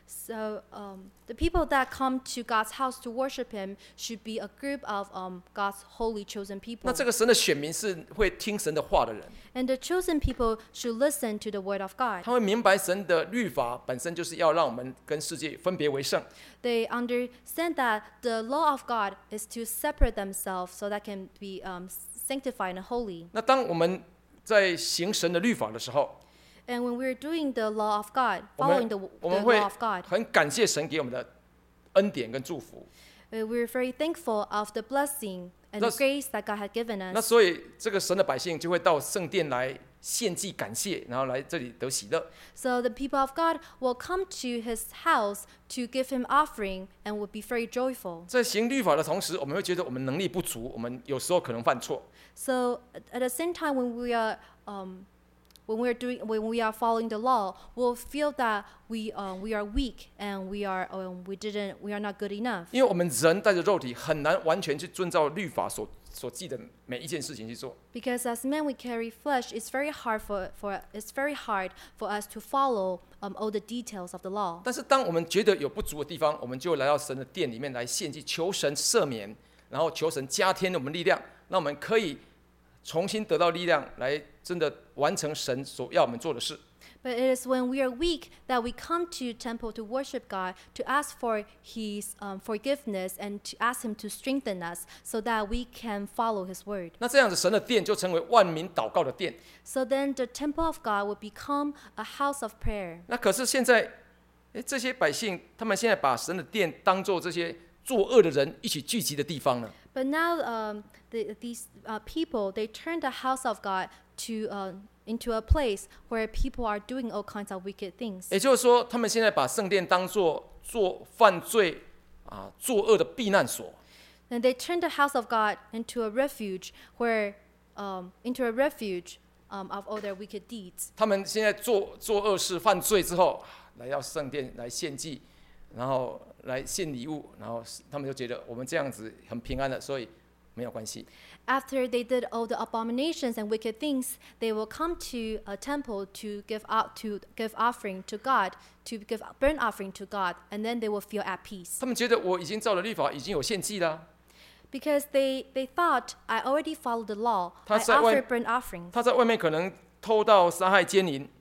[SPEAKER 2] So um, the people that come to God's house to worship Him should be a group of um, God's holy chosen
[SPEAKER 1] 那
[SPEAKER 2] people.
[SPEAKER 1] 这个神的选民是会听神的话的人，
[SPEAKER 2] And the chosen people should listen to the word of God.
[SPEAKER 1] 他会明白神的律法本身就是要让我们跟世界分别为圣。
[SPEAKER 2] They understand that the law of God is to separate themselves so that can be um, sanctified and holy.
[SPEAKER 1] 那当我们在行神的律法的时候，
[SPEAKER 2] And when we're doing the law of God,
[SPEAKER 1] 我们
[SPEAKER 2] following the,
[SPEAKER 1] 我
[SPEAKER 2] the
[SPEAKER 1] 们会
[SPEAKER 2] law of God,
[SPEAKER 1] 很感谢神给我们的恩典跟祝福。
[SPEAKER 2] uh, we're very thankful of the blessing and the
[SPEAKER 1] That's-
[SPEAKER 2] grace that God had given
[SPEAKER 1] 那
[SPEAKER 2] us.
[SPEAKER 1] 所以这个神的百姓就会到圣殿来献祭感谢，然后来这里得喜乐。
[SPEAKER 2] So the people of God will come to His house to give Him offering and will be very joyful.
[SPEAKER 1] 在行律法的同时，我们会觉得我们能力不足，我们有时候可能犯错。
[SPEAKER 2] So at at the same time, when we are um, when we're doing when we are following the law, we'll feel that we um, we are weak and we are um, we didn't we are not good enough.
[SPEAKER 1] 因为我们人带着肉体，很难完全去遵照律法所所记的每一件事情去做。
[SPEAKER 2] Because as men we carry flesh, it's very hard for for it's very hard for us to follow um, all the details of the law.
[SPEAKER 1] 但是当我们觉得有不足的地方，我们就来到神的殿里面来献祭，求神赦免，然后求神加添我们力量，让我们可以重新得到力量，来真的完成神所要我们做的事。
[SPEAKER 2] But it is when we are weak that we come to temple to worship God, to ask for His um, forgiveness and to ask Him to strengthen us so that we can follow His word.
[SPEAKER 1] 那这样子，神的殿就成为万民祷告的殿。
[SPEAKER 2] So then the temple of God will become a house of prayer.
[SPEAKER 1] 那可是现在，诶，这些百姓，他们现在把神的殿当做这些作恶的人一起聚集的地方了。
[SPEAKER 2] But now um, the, these uh, people, they turn the house of God to uh, into a place where people are doing all kinds of wicked things.
[SPEAKER 1] 也就是说，他们现在把圣殿当做做犯罪啊、作恶的避难所。
[SPEAKER 2] And they turn the house of God into a refuge where um, into a refuge um, of all their wicked deeds.
[SPEAKER 1] 他们现在做做恶事、犯罪之后，来到圣殿来献祭，然后来献礼物，然后他们就觉得我们这样子很平安了，所以没有关系。
[SPEAKER 2] After they did all the abominations and wicked things, they will come to a temple to give out to give offering to God, to give burnt offering to God, and then they will feel at peace.
[SPEAKER 1] 他们觉得我已经照了律法，已经有献祭了。
[SPEAKER 2] Because they, they thought, I already followed the law.
[SPEAKER 1] 他
[SPEAKER 2] I
[SPEAKER 1] 在外-
[SPEAKER 2] offered burnt offerings.
[SPEAKER 1] 他在外面可能偷盗、杀害、奸淫，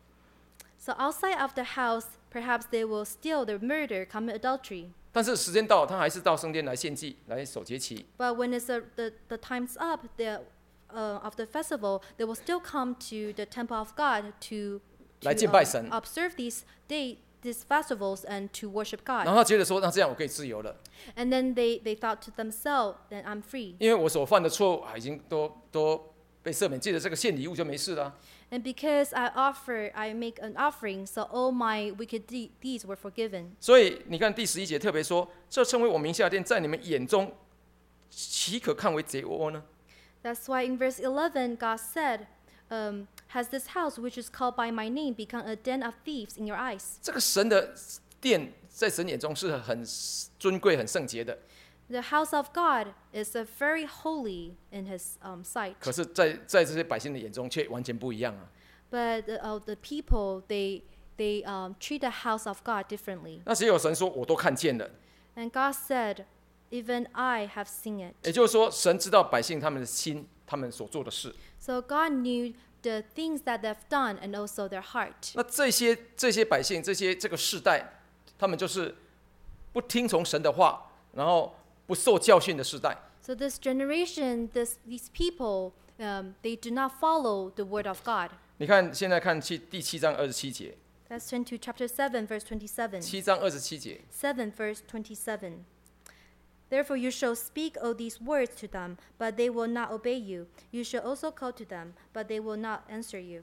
[SPEAKER 2] So outside of the house, perhaps they will steal, the murder, commit adultery.
[SPEAKER 1] 但是时间到，他还是到圣殿来献祭，来守节期。
[SPEAKER 2] But when it's a, the, the time's up the, uh, of the festival, they will still come to the temple of God to,
[SPEAKER 1] 来
[SPEAKER 2] to
[SPEAKER 1] 敬拜神。
[SPEAKER 2] um, observe these day, these festivals and to worship
[SPEAKER 1] 然
[SPEAKER 2] God.
[SPEAKER 1] 后他觉得说，那这样我可以自由了，
[SPEAKER 2] And then they, they thought to themselves, then I'm free.
[SPEAKER 1] 因为我所犯的错误啊已经都都被赦免，借着这个献礼物就没事了。
[SPEAKER 2] And because I offer, I make an offering, so all my wicked de- deeds were forgiven.
[SPEAKER 1] 所以你看第十一节特别说，这称为我名下的殿，在你们眼中岂可看为贼窝呢？
[SPEAKER 2] That's why in verse eleven, God said, um, has this house, which is called by my name, become a den of thieves in your eyes?
[SPEAKER 1] 这个神的殿在神眼中是很尊贵、很圣洁的，
[SPEAKER 2] The house of God is a very holy in His um, sight.
[SPEAKER 1] 可是在，在这些百姓的眼中却完全不一样啊。
[SPEAKER 2] But the, uh, the people, they, they um, treat the house of God differently.
[SPEAKER 1] 那只有神说，我都看见了。
[SPEAKER 2] And God said, even I have seen it.
[SPEAKER 1] 也就是说，神知道百姓他们的心，他们所做的事。
[SPEAKER 2] So God knew the things that they've done and also their heart.
[SPEAKER 1] 那这些这些百姓，这些这个世代，他们就是不听从神的话，然后不受教训的世代。
[SPEAKER 2] So this generation, this, these people, um, they do not follow the word of God.
[SPEAKER 1] 你看，现在看七第七章二十七节，
[SPEAKER 2] Let's turn to chapter seven, verse twenty-seven.
[SPEAKER 1] 七章二十七节，
[SPEAKER 2] seven, verse twenty-seven. Therefore you shall speak all these words to them, but they will not obey you. You shall also call to them, but they will not answer you.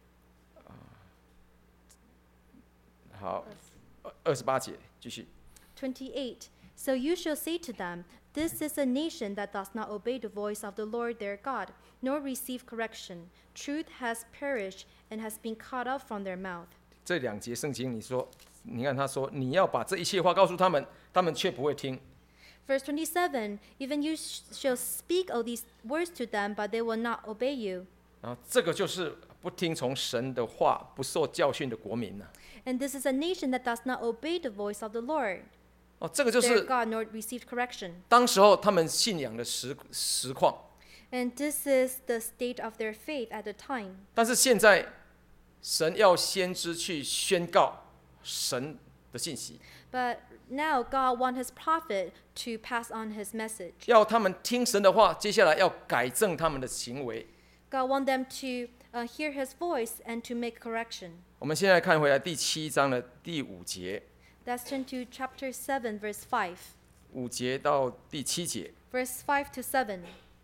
[SPEAKER 1] 好，二十八节继续。
[SPEAKER 2] twenty-eight. So you shall say to them, This is a nation that does not obey the voice of the Lord their God, nor receive correction. Truth has perished and has been cut off from their mouth.
[SPEAKER 1] 这两节圣经，你说，你看他说，你要把这一切话告诉他们，他们却不会听。
[SPEAKER 2] Verse twenty-seven. Even you sh- shall speak all these words to them, but they will not obey you.
[SPEAKER 1] 然后这个就是不听从神的话、不受教训的国民呢、
[SPEAKER 2] And this is a nation that does not obey the voice of the Lord,
[SPEAKER 1] 哦，这个就
[SPEAKER 2] their
[SPEAKER 1] 是
[SPEAKER 2] God, nor receive correction.
[SPEAKER 1] 当时候他们信仰的实实况。
[SPEAKER 2] And this is the state of their faith at the time.
[SPEAKER 1] 但是现在，神要先知去宣告神的信息，
[SPEAKER 2] But now God wants his prophet to pass on his message.
[SPEAKER 1] 要他们听神的话，接下来要改正他们的行为。
[SPEAKER 2] God wants them to uh, hear his voice and to make correction.
[SPEAKER 1] 我们现在看回来第七章的第五节，
[SPEAKER 2] Let's turn to chapter seven, verse five.
[SPEAKER 1] 五节到第七节。
[SPEAKER 2] Verse five to seven.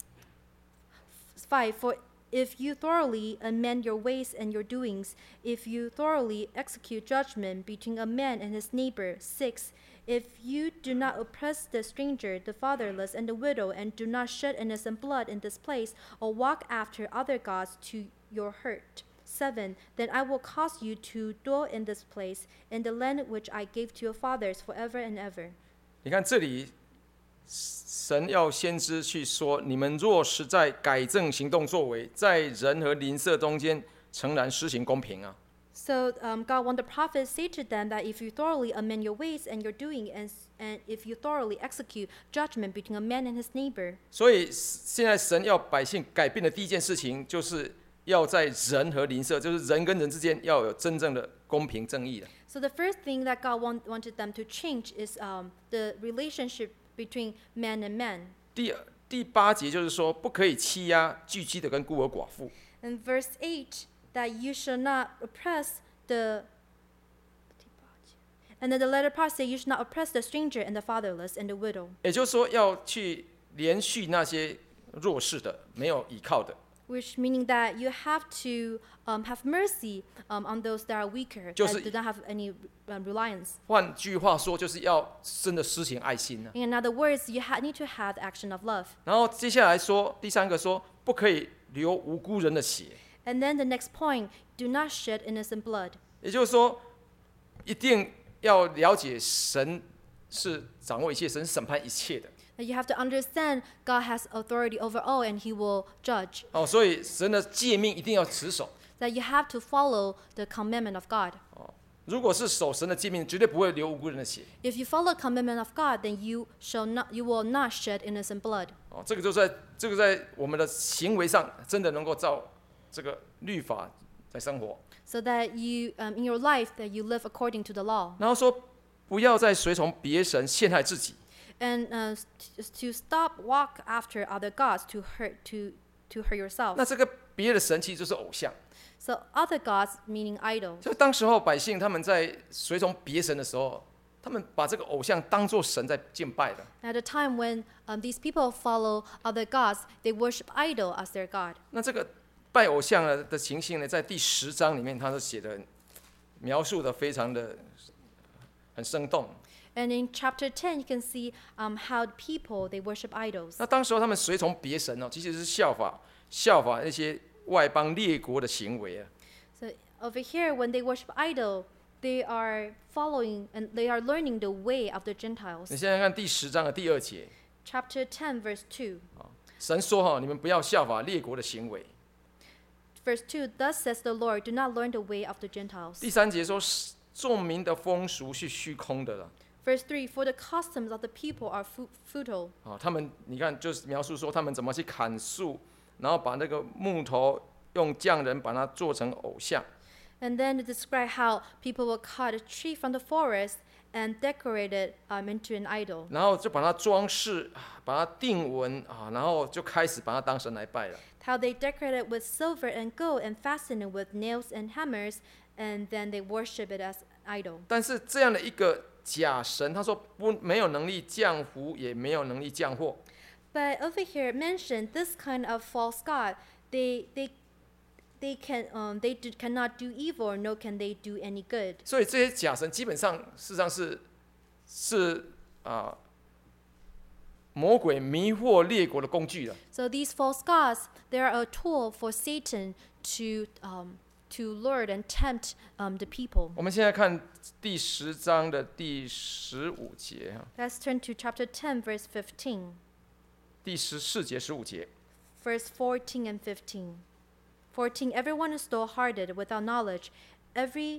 [SPEAKER 2] five. For if you thoroughly amend your ways and your doings, if you thoroughly execute judgment between a man and his neighbor. six. If you do not oppress the stranger, the fatherless, and the widow, and do not shed innocent blood in this place, or walk after other gods to your hurt. seven. Then I will cause you to dwell in this place, in the land which I gave to your fathers forever and ever.
[SPEAKER 1] 你看这里，神要先知去说：你们若是在改正行动作为，在人和邻舍中间诚然施行公平啊。
[SPEAKER 2] So um, God want the prophet say to them that if you thoroughly amend your ways and your doing, and, and if you thoroughly execute judgment between a man and his neighbor.
[SPEAKER 1] 所以现在神要百姓改变的第一件事情，就是要在人和邻舍，就是人跟人之间要有真正的公平正义的。
[SPEAKER 2] So the first thing that God want, wanted them to change is um, the relationship between man and man.
[SPEAKER 1] 第第八节就是说，不可以欺压聚居的跟孤儿寡妇。
[SPEAKER 2] In verse eight, that you shall not oppress the and then the latter part say you should not oppress the stranger and the fatherless and the widow.
[SPEAKER 1] 也就是说，要去连续那些弱势的、没有依靠的，
[SPEAKER 2] Which meaning that you have to um, have mercy um, on those that are weaker,
[SPEAKER 1] 就是
[SPEAKER 2] that do not have any um, reliance.
[SPEAKER 1] 换句话说，就是要真的施行爱心呢、
[SPEAKER 2] In other words, you ha- need to have the action of love.
[SPEAKER 1] 然后接下来说，第三个说，不可以流无辜人的血，
[SPEAKER 2] And then the next point, do not shed innocent blood.
[SPEAKER 1] 也就是说，一定要了解神是掌握一切，神是审判一切的。
[SPEAKER 2] That you have to understand God has authority over all and he will judge.
[SPEAKER 1] 哦，所以神的诫命一定要持守。
[SPEAKER 2] That you have to follow the commandment of God.
[SPEAKER 1] 如果是守神的诫命，绝对不会流无辜人的血。
[SPEAKER 2] If you follow the commandment of God, then you shall not, you will not shed innocent blood.
[SPEAKER 1] 哦，这个就在这个在我们的行为上，真的能够照这个律法在生活。
[SPEAKER 2] So that you, um, in your life, that you live according to the law.
[SPEAKER 1] 然后说，不要再随从别神陷害自己。
[SPEAKER 2] And uh, to, to stop walk after other gods to hurt to to hurt yourself.
[SPEAKER 1] 那这个别的神其实就是偶像。
[SPEAKER 2] So other gods meaning idol.
[SPEAKER 1] 所以当时候百姓他们在随从别神的时候，他们把这个偶像当作神在敬拜的。
[SPEAKER 2] At a time when um, these people follow other gods, they worship idol as their god.
[SPEAKER 1] 那这个拜偶像的的情形呢，在第十章里面，他是写的描述的非常的很生动。
[SPEAKER 2] And in chapter ten, you can see um, how the people they worship idols.
[SPEAKER 1] 那当时候他们随从别神哦，其实是效法效法那些外邦列国的行为啊。
[SPEAKER 2] So over here, when they worship idol, they are following and they are learning the way of the
[SPEAKER 1] 你
[SPEAKER 2] Gentiles.
[SPEAKER 1] 现在看第十章的第二节，
[SPEAKER 2] Chapter ten, verse two.
[SPEAKER 1] 神说哈，你们不要效法列国的行为。
[SPEAKER 2] Verse two, thus says the Lord, do not learn the way of the Gentiles.
[SPEAKER 1] 第三节说，众民的风俗是虚空的了。
[SPEAKER 2] Verse three, for the customs of the people are fu- futile.
[SPEAKER 1] 啊，他们你看，就是描述说他们怎么去砍树，然后把那个木头用匠人把它做成偶像。
[SPEAKER 2] And then it describe how people will cut a tree from the forest and decorate it um, into an idol.
[SPEAKER 1] 然后就把它装饰，把它定纹啊，然后就开始把它当神来拜了。
[SPEAKER 2] How they decorate it with silver and gold and fasten it with nails and hammers, and then they worship it as idol.
[SPEAKER 1] 但是这样的一个假神，他说不没有能力降福，也没有能力降祸。
[SPEAKER 2] But over here it mentioned this kind of false god. They they they can um they do, cannot do evil, nor can they do any good.
[SPEAKER 1] 所以这些假神基本上事实上是是啊、魔鬼迷惑列国的工具了。
[SPEAKER 2] So these false gods, they are a tool for Satan to um to lure and tempt um the people.
[SPEAKER 1] 我们现在看第十章的第十五节哈，
[SPEAKER 2] Let's turn to chapter ten, verse fifteen,
[SPEAKER 1] 第十四节、十五节。
[SPEAKER 2] verse fourteen and fifteen. fourteen, everyone is dull-hearted without knowledge. Every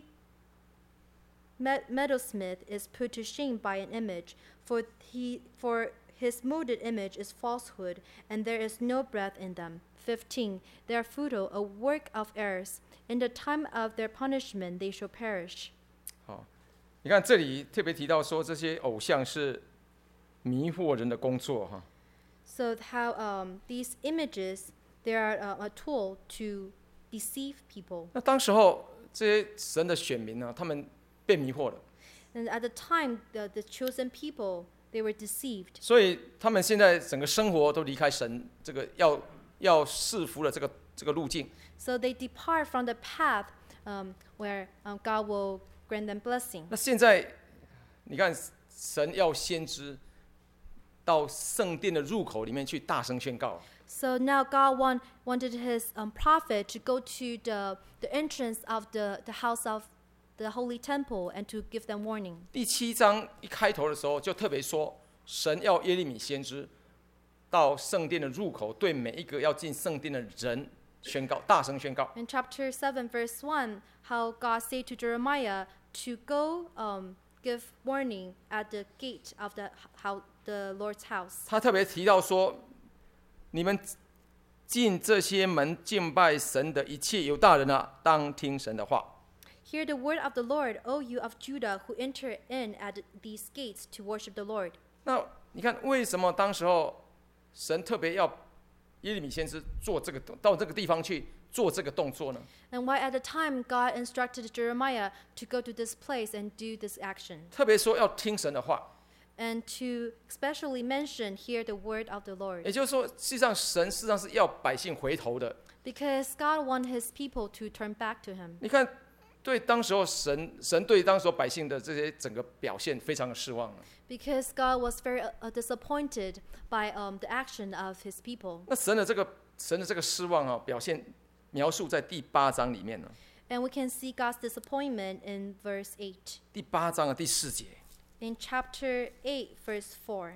[SPEAKER 2] met- metalsmith is put to shame by an image, for he for his molded image is falsehood, and there is no breath in them. fifteen, they are futile, a work of errors. In the time of their punishment, they shall perish.
[SPEAKER 1] 好，你看这里特别提到说，这些偶像是迷惑人的工作哈。
[SPEAKER 2] So how um, these images, they are uh, a tool to deceive people.
[SPEAKER 1] 那当时候这些神的选民呢，他们被迷惑了，
[SPEAKER 2] And at the time, the, the chosen people, they were deceived.
[SPEAKER 1] 所以他们现在整个生活都离开神这个要要侍服的这个这个路径。
[SPEAKER 2] So they depart from the path um, where um, God will grant them blessing.
[SPEAKER 1] 那现在你看，神要先知到圣殿的入口里面去大声宣告。
[SPEAKER 2] So now God want, wanted his um, prophet to go to the, the entrance of the, the house of the holy temple and to give them warning.
[SPEAKER 1] 第七章一开头的时候就特别说，神要耶利米先知到圣殿的入口，对每一个要进圣殿的人宣告，大声宣告。
[SPEAKER 2] In chapter seven, verse one, how God said to Jeremiah to go um, give warning at the gate of the, how, the Lord's house.
[SPEAKER 1] 他特别提到说，你们进这些门敬拜神的一切犹大人啊，当听神的话。
[SPEAKER 2] Hear the word of the Lord, O you of Judah, who enter in at these gates to worship the Lord.
[SPEAKER 1] 那你看，为什么当时候神特别要耶利米先知做这个到这个地方去做这个动作呢？
[SPEAKER 2] And why at the time God instructed Jeremiah to go to this place and do this action?
[SPEAKER 1] 特别说要听神的话，
[SPEAKER 2] And to especially mention here the word of the
[SPEAKER 1] 也
[SPEAKER 2] Lord.
[SPEAKER 1] 就是说，事实上神事实上是要百姓回头的。
[SPEAKER 2] Because God wants his people to turn back to him.
[SPEAKER 1] 你看，对当时候神神对当时候百姓的这些整个表现非常的失望了。
[SPEAKER 2] Because God was very uh, disappointed by um, the action of his people.
[SPEAKER 1] 那神的这个神的这个失望啊，表现描述在第八章里面呢。
[SPEAKER 2] And we can see God's disappointment in verse eight.
[SPEAKER 1] 第八章的第四节，
[SPEAKER 2] In chapter eight, verse four.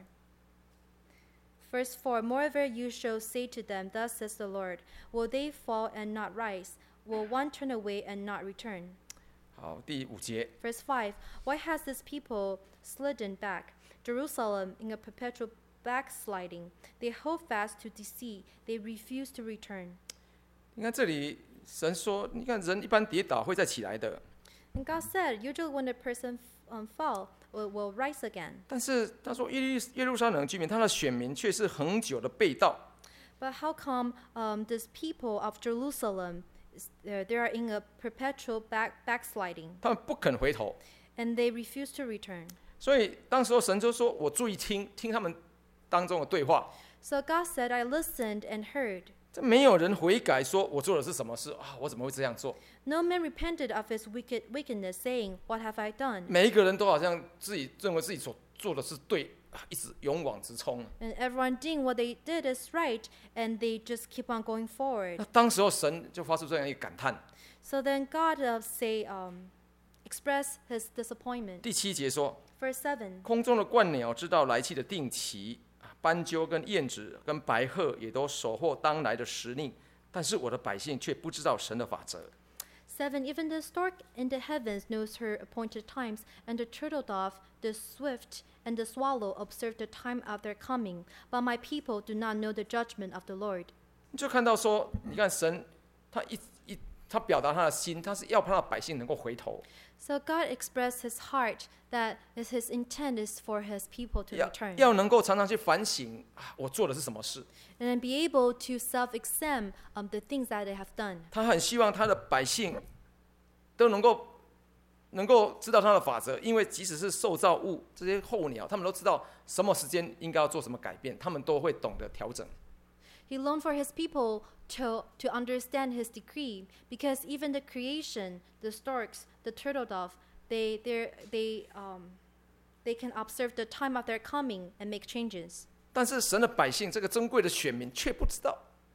[SPEAKER 2] Verse four, moreover you shall say to them, thus says the Lord, will they fall and not rise? Will one turn away and not return?
[SPEAKER 1] 好，第五节，
[SPEAKER 2] Verse five, why has this people slidden back? Jerusalem in a perpetual backsliding. They hold fast to deceit. They refuse to return.
[SPEAKER 1] 你看这里神说，你看人一般跌倒会再起来的，
[SPEAKER 2] And God said, usually when a person um, fall, will, will rise again.
[SPEAKER 1] 但是他说耶路耶路撒冷居民，他的选民却是恒久的背道。
[SPEAKER 2] But how come um, these people of Jerusalem, is, uh, they are in a perpetual back, backsliding,
[SPEAKER 1] 他们不肯回头，
[SPEAKER 2] and they refuse to return?
[SPEAKER 1] 所以当时候神就说：“我注意听听他们当中的对话，
[SPEAKER 2] So God said, I listened and heard.
[SPEAKER 1] 这没有人悔改，说我做的是什么事啊？我怎么会这样做？
[SPEAKER 2] No man repented of his wicked wickedness, saying, what have I done?
[SPEAKER 1] 每一个人都好像自己认为自己所做的是对，啊一直勇往直冲。
[SPEAKER 2] And everyone doing what they did is right, and they just keep on going forward.
[SPEAKER 1] 那当时候神就发出这样一个感叹。
[SPEAKER 2] So then God uh, say, um, express his disappointment.
[SPEAKER 1] 第七节说：
[SPEAKER 2] Verse seven.
[SPEAKER 1] 空中的鹳鸟知道来期的定期，斑鸠跟燕子跟白鹤也都守候当来的时令，但是我的百姓却不知道神的法则。
[SPEAKER 2] Seven, even the stork in the heavens knows her appointed times, and the turtle dove, the swift, and the swallow observe the time of their coming. But my people do not know the judgment of the Lord.
[SPEAKER 1] 你就看到说，你看神，他一一他表达他的心，他是要他的百姓能够回头，
[SPEAKER 2] So God expressed his heart that is his intent is for his people to
[SPEAKER 1] 要
[SPEAKER 2] return
[SPEAKER 1] 要能够常常去反省啊，我做的是什么事。
[SPEAKER 2] and then be able to self-examine um, the things that they have done.
[SPEAKER 1] 他很希望他的百姓都能够能够知道他的法则，因为即使是受造物这些候鸟，他们都知道什么时间应该要做什么改变，他们都会懂得调整。
[SPEAKER 2] He longed for his people to, to understand his decree, because even the creation, the storks, the turtle dove, they, they're- they, um, they can observe the time of their coming and make changes.
[SPEAKER 1] 但是神的百姓，这个珍贵的选民却不知道。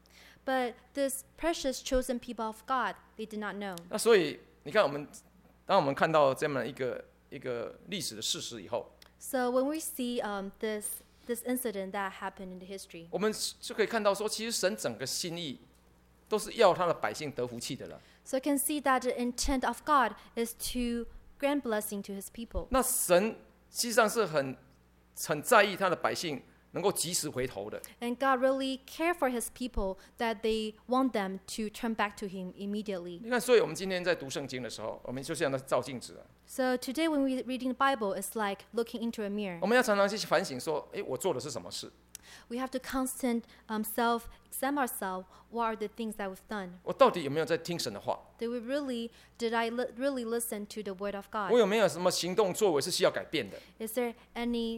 [SPEAKER 2] But this precious chosen people of God, they did not know.
[SPEAKER 1] 那所以你看，我们当我们看到这么一个一个历史的事实以后，
[SPEAKER 2] So when we see um, this, this incident that happened in the history,
[SPEAKER 1] 我们就可以看到说，其实神整个心意都是要他的百姓得福气的了。
[SPEAKER 2] So I can see that the intent of God is to grant blessing to his people.
[SPEAKER 1] 那神实际上是很很在意他的百姓能够及时回头的。
[SPEAKER 2] And God really care for his people that they want them to turn back to him immediately.
[SPEAKER 1] 你看，所以我们今天在读圣经的时候，我们就像在照镜子啊。
[SPEAKER 2] So today when we reading the Bible, it's like looking into a mirror.
[SPEAKER 1] 我们要常常去反省说，诶，我做的是什么事？
[SPEAKER 2] We have to constant um, self-examine ourselves. What are the things that we've done?
[SPEAKER 1] 我到底有没有在听神的话？
[SPEAKER 2] Did we really, did I li- really listen to the word of
[SPEAKER 1] 我
[SPEAKER 2] God?
[SPEAKER 1] 有没有什么行动作为是需要改变的？
[SPEAKER 2] Is there any,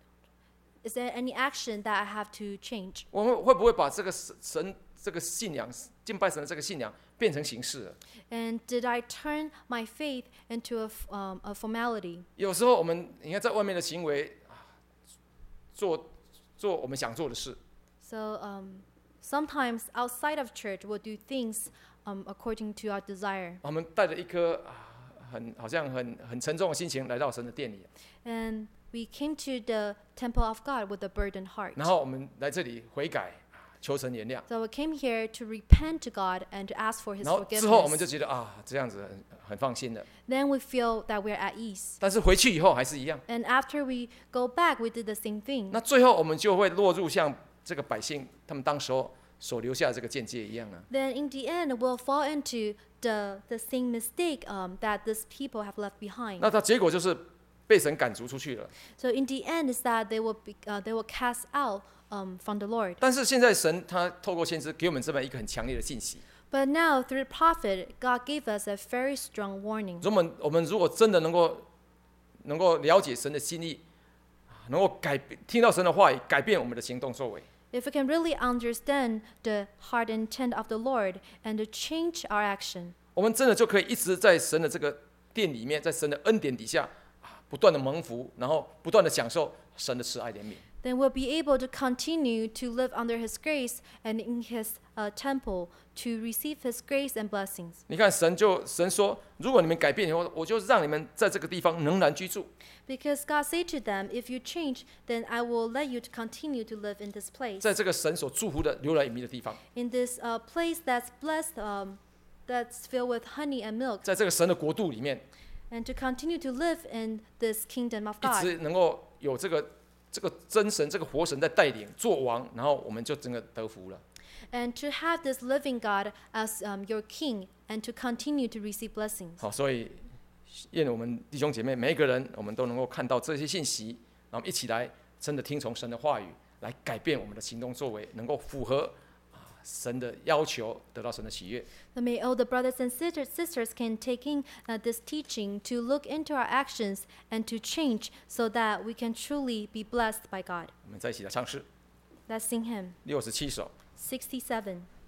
[SPEAKER 2] is there any action that I have to change?
[SPEAKER 1] 我们会不会把这个神神这个信仰敬拜神的这个信仰变成形式了？
[SPEAKER 2] And did I turn my faith into a, f- um, a formality?
[SPEAKER 1] 有时候我们你看在外面的行为，啊做做我们想做的事，
[SPEAKER 2] So um, sometimes outside of church, we'll do things um, according to our desire.
[SPEAKER 1] 我们带着一颗啊很好像很很沉重的心情来到神的殿里，
[SPEAKER 2] And we came to the temple of God with a burdened heart.
[SPEAKER 1] 然后我们来这里悔改，啊求神原谅。
[SPEAKER 2] So we came here to repent to God and to ask for His
[SPEAKER 1] 然后之后我们就
[SPEAKER 2] forgiveness.
[SPEAKER 1] 觉得啊，这样子很很放心了。
[SPEAKER 2] Then we feel that we're at ease.
[SPEAKER 1] 但是回去以后还是一样。
[SPEAKER 2] And after we go back, we did the same thing.
[SPEAKER 1] 那最后我们就会落入像这个百姓他们当时候所留下的这个见解一样呢。
[SPEAKER 2] Then in the end, we'll fall into the, the same mistake um, that these people have left behind.
[SPEAKER 1] 那它结果就是被神赶逐出去了。
[SPEAKER 2] So in the end is that they will, be, uh, they will cast out um, from the Lord.
[SPEAKER 1] 但是现在神他透过先知给我们这么一个很强烈的信息，
[SPEAKER 2] But now, through the prophet, God gave us a very strong warning.
[SPEAKER 1] 我们我们如果真的能够能够了解神的心意，能够改变听到神的话语，改变我们的行动作为，
[SPEAKER 2] If we can really understand the heart intent of the Lord and to change our action,
[SPEAKER 1] 我们真的就可以一直在神的这个殿里面，在神的恩典底下啊，不断的蒙福，然后不断的享受神的慈爱怜悯。
[SPEAKER 2] then we'll be able to continue to live under His grace and in His uh, temple to receive His grace and blessings.
[SPEAKER 1] 你看，神就神说，如果你们改变以后，我就让你们在这个地方仍然居住。
[SPEAKER 2] Because God said to them, if you change, then I will let you to continue to live in this place.
[SPEAKER 1] 在这个神所祝福的流来隐秘的地方，
[SPEAKER 2] In this uh, place that's blessed, um, that's filled with honey and milk.
[SPEAKER 1] 在这个神的国度里面，
[SPEAKER 2] And to continue to live in this kingdom of
[SPEAKER 1] 一
[SPEAKER 2] God.
[SPEAKER 1] 直能够有这个这个真神、这个活神在带领做王，然后我们就整个得福了。
[SPEAKER 2] And to have this living God as um, your king and to continue to receive blessings.
[SPEAKER 1] 好，所以愿我们弟兄姐妹每一个人，我们都能够看到这些信息，然后我们一起来真的听从神的话语，来改变我们的行动作为，能够符合啊神的要求，得到神的喜悦。
[SPEAKER 2] So may all the brothers and sisters, sisters can take in uh, this teaching to look into our actions and to change so that we can truly be blessed by God.
[SPEAKER 1] 我们再一起来唱诗
[SPEAKER 2] Let's sing hymn
[SPEAKER 1] 六十七首。
[SPEAKER 2] sixty-seven.